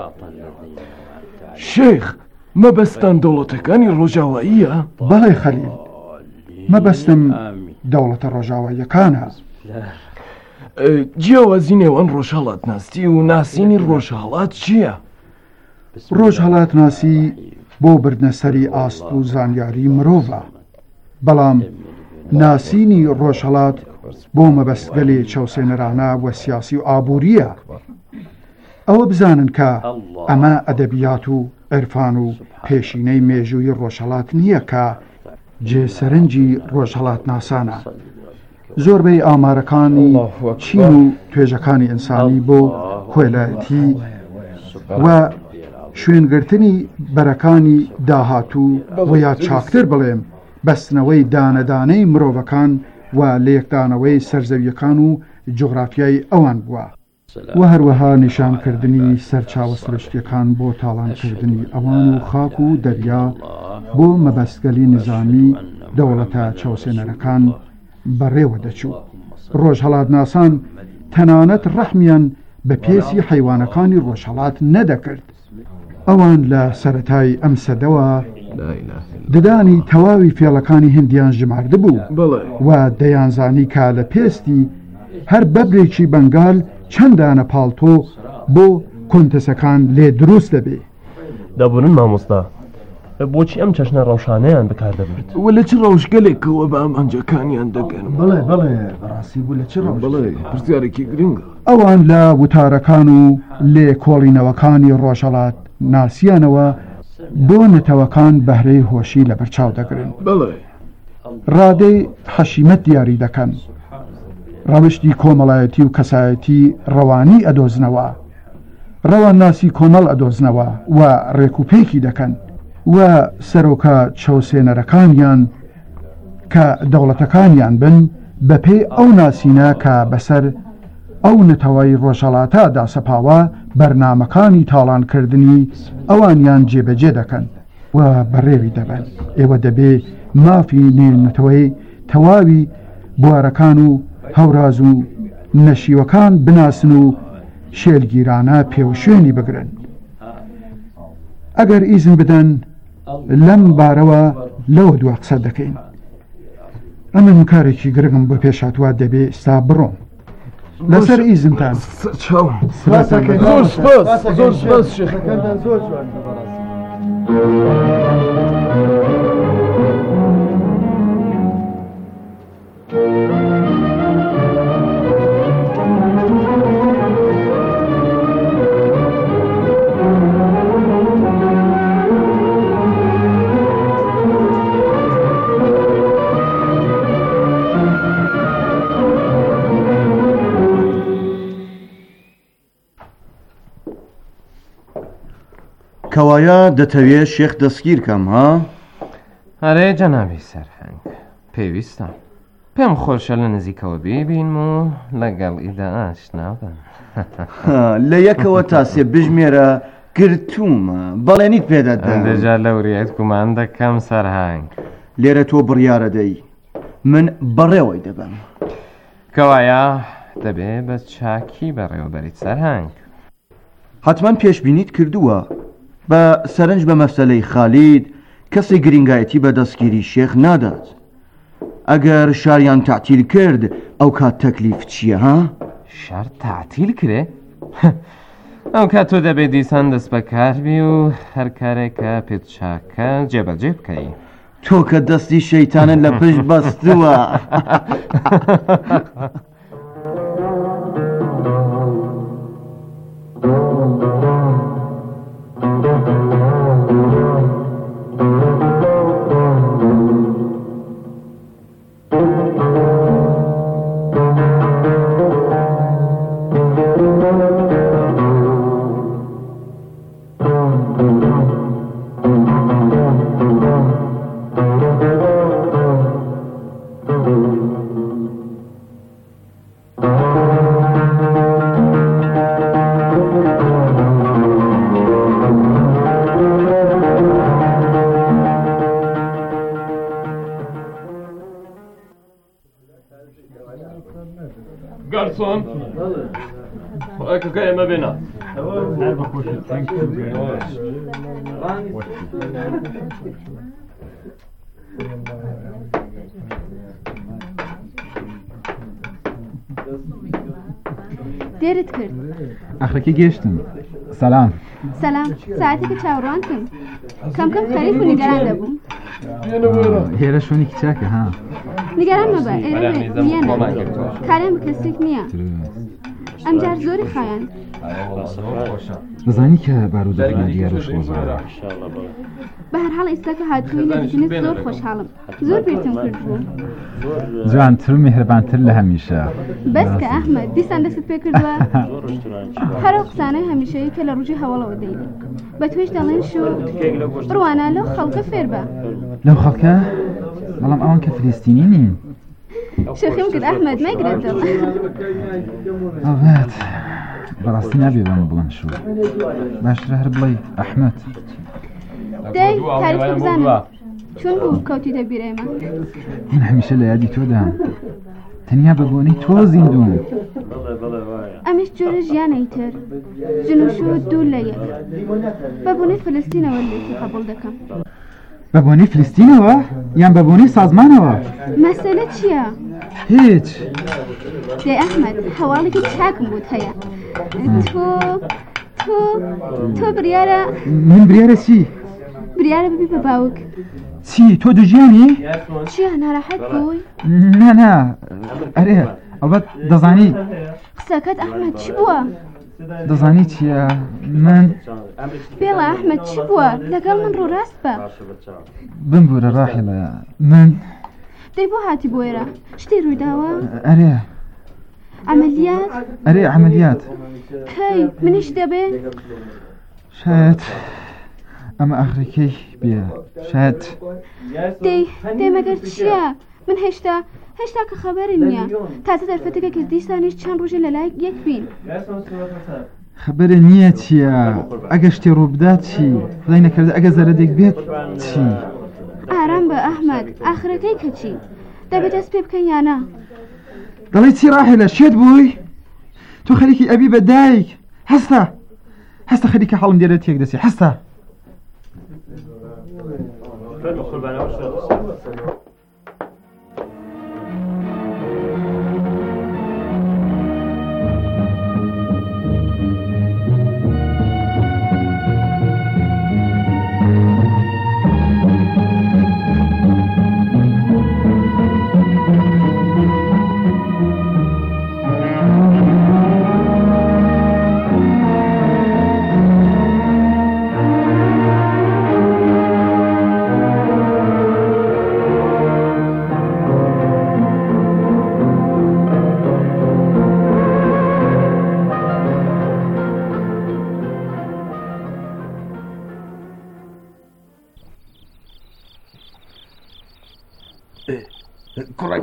شێخ، مەبەستان دەوڵەتەکانی ڕۆژاواییە؟ بەڵێ خەلیل، مەبەستم دەوڵەتە ڕۆژاواییەکانە. جیاوازی نێوان ڕۆژهەڵات ناسی و ناسینی ڕۆژهەڵات چییە؟ ڕۆژهەڵات ناسی بۆ بردنەسەری ئاست و زانیاری مرۆڤە، بەڵام ناسینی ڕۆژهەڵات بۆ مەبەستگەلێ چاوسێنەرانە و سیاسی و ئابووریە. ئەوە بزانن کە ئەمە ئەدەبیات و عرفان و پێشینەی مێژووی ڕۆژهەڵات نییە کە جێسەرنجی ڕۆژهەڵات ناسانە. زۆربەی ئامارەکانی چین و توێژەکانی ئینسانی بۆ کۆیلایەتی و شوێنگرتنی بەرەکانی داهاتوو و یا چاکتر بڵێم بەستنەوەی دانەدانەی مرۆڤەکان و لێکدانەوەی سەرزەویەکان و جوغرافیای ئەوان بووە و هەروەها نیشانکردنی سەرچاوە سروشتیەکان بۆ تاڵانکردنی ئەوان و خاک و دەریا بۆ مەبەستگەلی نظامی دەوڵەتە چاوسێنەرەکان بەڕێوە دەچوو. ڕۆژهەڵات ناسان تەنانەت ڕەحمیان بە پێسی حەیوانەکانی ڕۆژهەڵات نەدەکرد. ئەوان لە سەرەتای ئەم سەدەوە ددانی تەواوی فێڵەکانی هندیان ژمارد بوو و دەیانزانی کا لە پێستی هەر بەبرێکی بەنگال چەندانە پاڵتۆ بۆ کۆنتەسەکان لێ دروست دەبێ. دەبوونن مامۆستا، بۆچی ئەم چەشنە ڕەوشانەیان بەکاردەبرد؟ وە لە چ ڕەوشگەلێکەوە بە ئەم ئەنجەکانیان دەگەن؟ بڵێ بڵێ بەڕاستی بوو لە چ ڕەوش؟ بڵێ پرسیارێکی گرنگە. ئەوان لە وتارەکان و لێ کۆڵینەوەکانی ڕۆژهەڵات ناسیانەوە بۆ نەتەوەکان بەهرەی هۆشی لە بەرچاو دەگرن. بڵێ ڕادەی حەشیمەت دیاری دەکەن، ڕەوشتی کۆمەڵایەتی و کەسایەتی ڕەوانی ئەدۆزنەوە، ڕەوان ناسی کۆمەڵ ئەدۆزنەوە و ڕێکوپێکی دەکەن و سەرۆکە چاوسێنەرەکانیان کە دەوڵەتەکانیان بن بە پێی ئەو ناسینە کە بەسەر ئەو نەتەوەی ڕۆژهەڵاتە داسەپاوە بەرنامەکانی تاڵانکردنی ئەوانیان جێبەجێ دەکەن و بەڕێوی دەبن. ئێوە دەبێ مافی نێنەتەوەی تەواوی بوارەکان و هەوراز و نەشیوەکان بناسن و شێلگیرانە پێوشێنی بگرن. ئەگەر ئیزن بدەن لەم بارەوە لەوە دووە قسە دەکەین. ئەمە کارێکی گرنگم بۆ پێشاتوە دەبێ ئستا بڕۆم. لەسەر ئیزمتان زۆر سپاس زۆر سپاس شێخەکانتان زۆر جوان کەوایە دەتەوێت شێخ دەستگیر کەم ها؟ ئەرێ جەنابی سەرهەنگ پێویستە پێم خۆشە لە نزیکەوە ببین و لەگەڵ ئیدا ئاشنا بم لە یەکەوە تا سێ بژمێرە گرتوومە بەڵێنیت پێدەدەم دەجا لەوریەت گومان دەکەم سەرهەنگ لێرە تۆ بڕیارە دەی من بەڕێوەی دەبم کەوایە دەبێ بە چاکی بەڕێوەبەریت سەرهەنگ حتمما پێشبینیت کردووە بە سەرنج بە مەسەلەی خالید کەسی گرنگایەتی بە دەستگیری شێخ نادات ئەگەر شاریان تعتیل کرد ئەو کات تەکلیف چییە ها؟ شار تعتیل کرێ؟ ئەو کات تۆ دەبێت دیسان دەست بەکاربی و هەر کارێکە پێت چاکە جێبەجێ بکەی تۆ کە دەستی شەیتانە لە پشت بەستووە گارسۆن خۆکەکە ئێمە بێنە دێرت کرد ئەخرەکە گەشتم سەلام سەلام ساعتێکە چاوەڕوانتم کەم کەم خەریف و نیگەران دەبووم هێرە شوێنی کچاکە ها نیگەران مەبە ئێرە نیەنە کارێم بە کەسێک نییە ئەمجار زۆری خایەن دەزانی کە بارودۆخان دیارۆش ڕۆژانە بە هەرحاڵ ئێستا کە هاتووی لە دیدنت زۆر خۆشحاڵم زۆر پێتم کرد بوو جوانتر و میهرەبانتر لە هەمیشە بەس کە ئەحمەد دیسان دەست پێ کردووە هەرو قسانەی هەمیشەیە کە لە ڕووجی هەوڵەوە دەیلی بە توێش دەڵێن شو بڕوانە لەو خەڵکە فێر بە لەو خەڵکە بەڵام ئەوان کە فلیستینی نین شەخیم کرد ئەحمەد مەگرێتەوە ئەڵێت بەڕاستی نابێ بەم بڵند شو باشترە هەر بڵێ ئەحمەد دەی تاریخ بزانم چۆن بوو کەوتی دەبیرە ئێمە من هەمیشە لە یادی تۆدام تەنیا بە بۆنەی تۆ زیندوم ئەمەش جۆرە ژیانەی تر ژن و شۆ دوو لە یەک بە بۆنەی فلستینەوە لێکی قبوڵ دەکەم بە بۆنەی فلستینەوە یان بە بۆنەی سازمانەوە مەسەلە چییە؟ هیچ دەی ئەحمەد هەواڵێکی چاکم بوت هەیە تۆ تۆ تۆ بریارە من بریارە چی؟ بریارە ببی بە باوک چی تۆ دووژیانی؟ چییە ناڕەحەت بووی؟ نا نا ئەرێ ئەڵبەت دەزانی قسەکەت ئەحمەد چی بووە؟ دەزانی چییە؟ من بێڵە ئەحمەد چی بووە؟ لەگەڵ من ڕووڕاست بە بمبورە ڕاحیلە من دەی بۆ هاتی بۆ ئێرە شتی ڕوویداوە؟ ئەرێ عملیات؟ ئەرێ عملیات کەی منیش دەبێ؟ شاید ئەمە ئاخرەکەی بێ شاید دەی دەی مەگەر چییە؟ من هێشتا هێشتا کە خەبەری نییە تازە دەرفەتەکە کە دیسانیش چەند ڕۆژە لەلایەک یەک بین خەبەرە نییە چییە؟ ئەگە شتێ ڕووبدا چی؟ خدای نەکەردە ئەگە زەرەدێک بێت چی؟ ئارام بە ئەحمەد ئاخرەکەی کە چی؟ دەبێت دەست پێ بکەین یانە؟ دەڵێ چی ڕاحیلە شێت بووی؟ تۆ خەریکی ئەبی بە دایک هەستە هەستە خەریکە هەڵم دێرە تێک دەسی هەستە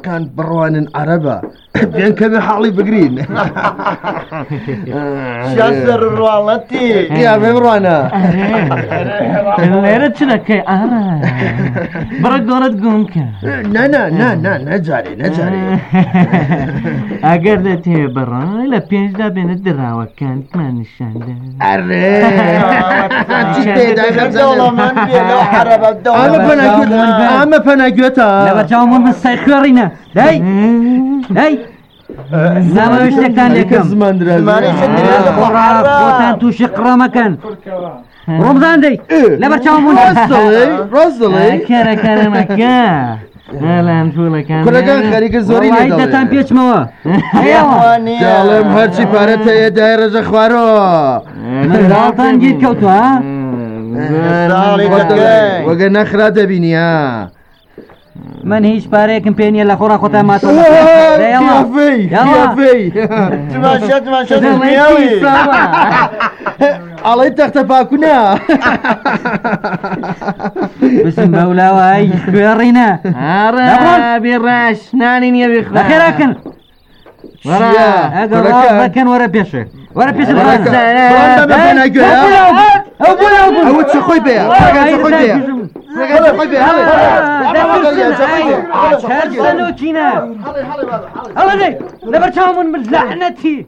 کوڕەکان بڕوانن عەرەبە بێن کە بێ حاڵی بگرین شاسەر ڕواڵەتی یا بێ بڕوانە لێرە چ دەکەی ئارە بڕە گۆڕت گومکە نەنا نا نا نەجارێ نەجارێ ئەگەر دەتێ بڕۆی لە پێنجدا بێنە دراوەکانتمان نیشاندا ئەرێ ئەمە پەناگوێتە لەبەرچاوم مەستای خوێڕینە دای دای زمانە شتێکتان لێکم خۆتان تووشی قڕە ڕۆمزان دەی لەبەرچاوم ڕاست دەڵێ کەرەکەرەمەکە هەلان پوڵەکان کوڕەکان خەریکە زۆری دەتان پێچمەوە داڵێم هەرچی پارەت هەیە دای ڕێژە خوارەوە منداڵتان گیر کەوتووە وەگە نەخرا دەبینیە من هیچ پارەیەکم پێ نییە لە خۆڕا خۆتان ماتەوە ئەڵێ تەختە پاکوونە بسم بەولاوای خوێڕینە بێڕاش نانی نییە بخێراکەن ئەگەر ڕاست دەکەن وەرە پێشێ وەرە پێش ئەوە چ خۆی بێ لەبەر چاومون لەعنەتی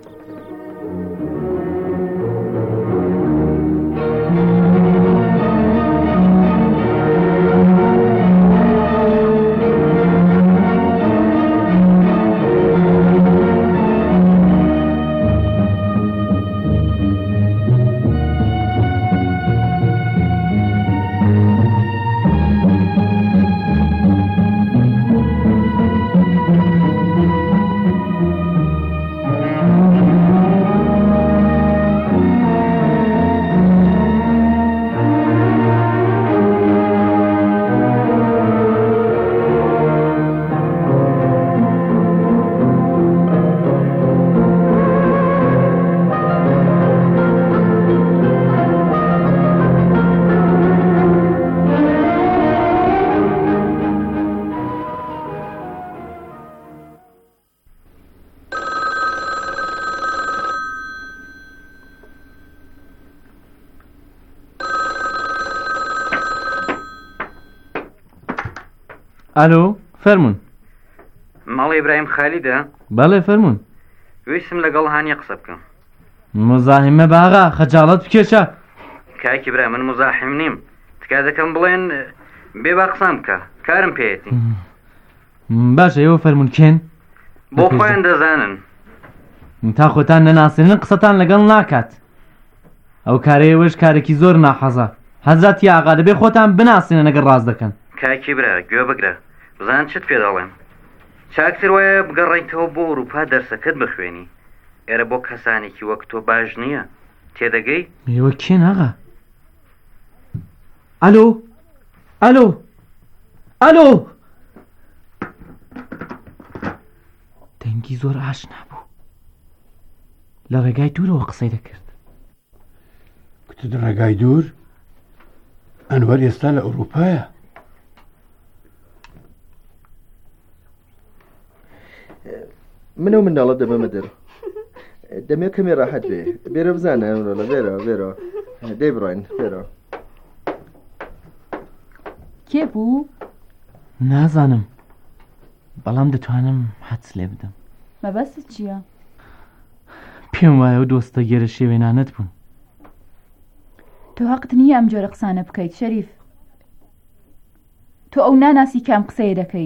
ئالۆ فەرمون ماڵی ئیبراهیم خالیدە بەڵێ فەرمون ویستم لەگەڵ هانیە قسە بکەم مزاحمە باغا خەجاڵەت بکێشە کاکی برا من مزاحم نیم تکا دەکەم بڵێن بێ با قسام بکە کارم پێیەتی باشە ئێوە فەرمون کێن بۆ خۆیان دەزانن تا خۆتان نەناسێنن قسەتان لەگەڵ ناکات ئەو کارەیەوەش کارێکی زۆر ناحەزە حەزەتی ئاغا دەبێ خۆتان بناسێنن ئەگەر ڕاست دەکەن کاکی برا گوێ بگرە بزان چت پێ دەڵێم چاکتر وایە بگەڕێیتەوە بۆ ئەوروپا دەرسەکەت بخوێنی ئێرە بۆ کەسانێکی وەک تۆ باش نییە تێدەگەی ئێوە کێن ئاغا ئەلۆ ئەلۆ ئەلۆ دەنگی زۆر ئاشنا بوو لە ڕێگای دوورەوە قسەی دەکرد کتت ڕێگای دوور ئەنوەر ئێستا لە ئەوروپایە منە و منداڵە دەبەمە دەر دەمێ کەمێ ڕاحەت بێ بێرە بزانە لە بێرە بێرە دەی بڕۆین بێرە کێ بوو؟ نازانم بەڵام دەتوانم حەدس لێ بدەم مەبەستت چییە؟ پێم وایە و دۆستە گێرە شێوێنانت بوون تۆ حەقت نییە ئەم جۆرە قسانە بکەیت شەریف تۆ ئەو ناناسی کام قسەیە دەکەی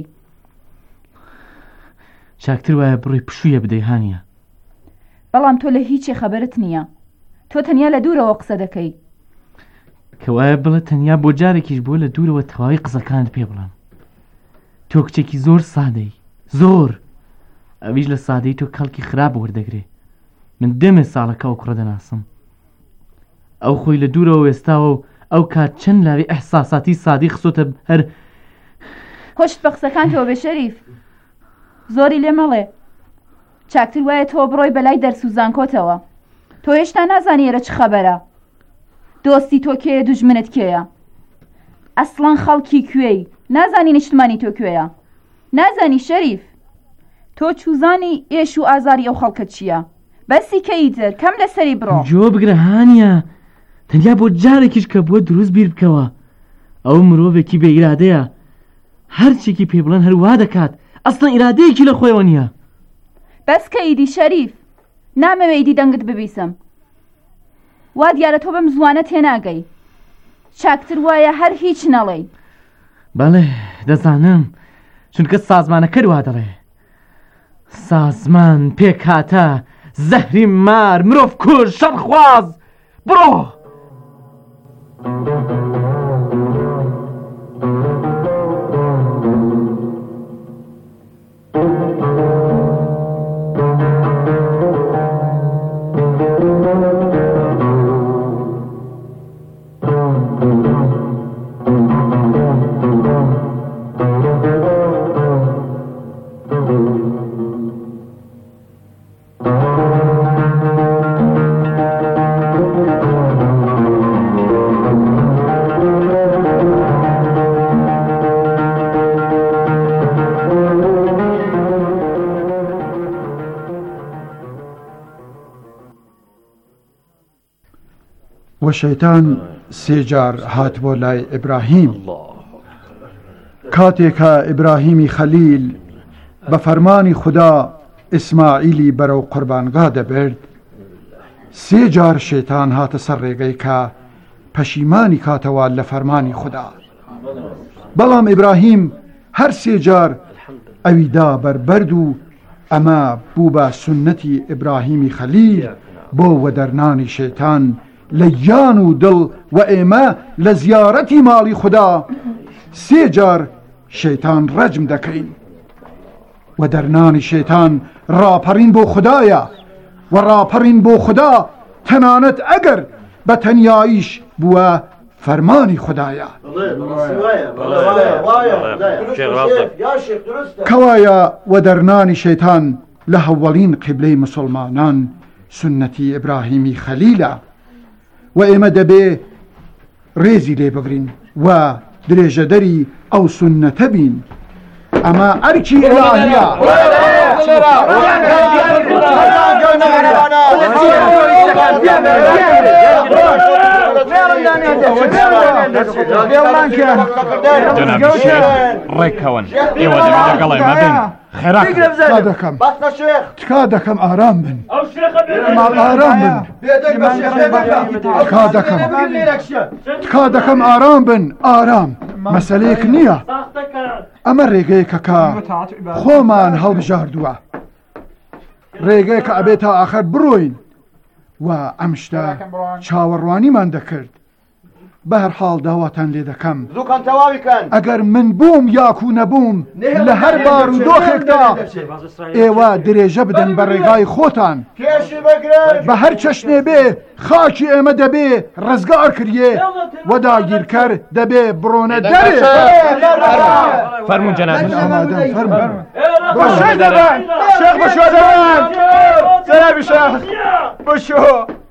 چاکتر وایە بڕی پشوویە بدەی هانیە بەڵام تۆ لە هیچی خەبەرت نییە تۆ تەنیا لە دوورەوە قسە دەکەی کە وایە بڵێ تەنیا بۆ جارێکیش بۆ لە دوورەوە تەواوی قسەکانت پێ بڵام تۆ کچێکی زۆر سادەی زۆر ئەویش لە سادەی تۆ کەڵکی خراپ وەردەگرێ من دەمێ ساڵەکە و کوڕە دەناسم ئەو خۆی لە دوورەوە وێستاوە و ئەو کات چەند لاوی ئەحساساتی سادی خسۆتە هەر هۆشت بە قسەکانتەوە بێ شەریف زۆری لێ مەڵێ چاکتر وایە تۆ بڕۆی بەلای دەرسوزانکۆتەوە تۆ هێشتا نازانی ئێرە چ خەبەرە دۆستی تۆ کێیە دوژمنت کێیە ئەسڵان خەڵکی کوێی نازانی نیشتمانی تۆ کوێیە نازانی شەریف تۆ چوزانی ئێش و ئازاری ئەو خەڵکە چییە؟ بەسی کەیتر کەم لەسەری بڕۆ جۆ بگرە هانیە تەنیا بۆ جارێکیش کە بووە دروست بیر بکەوە ئەو مرۆڤێکی بێ ئیرادەیە هەرچێکی پێ بڵێن هەروە دەکات ئەسڵەن ئیرادەیەکی لە خۆیەوە نییە بەس کە ئیدی شەریف نامەوێ ئیدی دەنگت ببیسم وا دیارە تۆ بەم زوانە تێناگەی چاکتر وایە هەر هیچ نەڵێی بەڵێ دەزانم چونکە سازمانەکە وا دەڵێ سازمان پێکاتە زەهری مار مرۆڤ کوژ شەڕخواز بڕۆ و شەیتان سێجار هات بۆ لای ئیبراهیم کاتێکە ئیبراهیمی خەلیل بە فەرمانی خوددا ئیسماعیلی بەرەو قوربانگا دەبرد سێ جار شەیتان هاتە سەر ڕێگەی کە پەشیمانی کاتەوە لە فەرمانی خوددا بەڵام ئیبراهیم هەر سێ جار ئەویدا بەربەرد و ئەمە بوو بە سونەتی ئیبراهیمی خەلیل بۆ وەدەرنانی شەیتان لە گیان و دڵ و ئێمە لە زیارەتی ماڵی خوددا سێ جار شەیتان ڕەجم دەکەین و دەرنانی شەیتان ڕاپەڕین بۆ خوددایە و ڕاپەڕین بۆ خوددا تەنانەت ئەگەر بە تەنیاییش بووە فەرمانی خوددایە کەوایە و دەرنانی شەیتان لە هەوڵین قیبلەی مسلمانان سنەتی ئیبراهیمی خەلیلە و ئێمە دەبێ ڕێزی لێ بگرین و درێژەدەری ئەو سنەتە بین ئەمە ئەرکی ئیلاهیە ڕێکەون ئێوە دەبێت لەگەڵی مەبن خێرا دەکەم تکا دەکەم ئارام بن ئارام بن تکا دەکەم تکا دەکەم ئارام بن ئارام مەسەلەیەک نییە ئەمە ڕێگەیەکە کە خۆمان هەڵبژاردووە ڕێگەی کە ئەبێت تا ئاخر بڕۆین و ئەم شتە چاوەڕوانیمان دەکرد بە هەر حاڵ داواتان لێ دەکەم ئەگەر من بووم یاکو نەبووم لە هەر بار و دۆخێکدا ئێوە درێژە بدەن بە ڕێگای خۆتان بە هەر چەشنێ بێ خاکی ئێمە دەبێ ڕزگار کردێ و داگیرکەر دەبێ بڕۆنە دەرێ فەرموون جەناب ئامادەم فەرموون شێخ بەشۆ دەبن جەنابی شێخ بەشۆ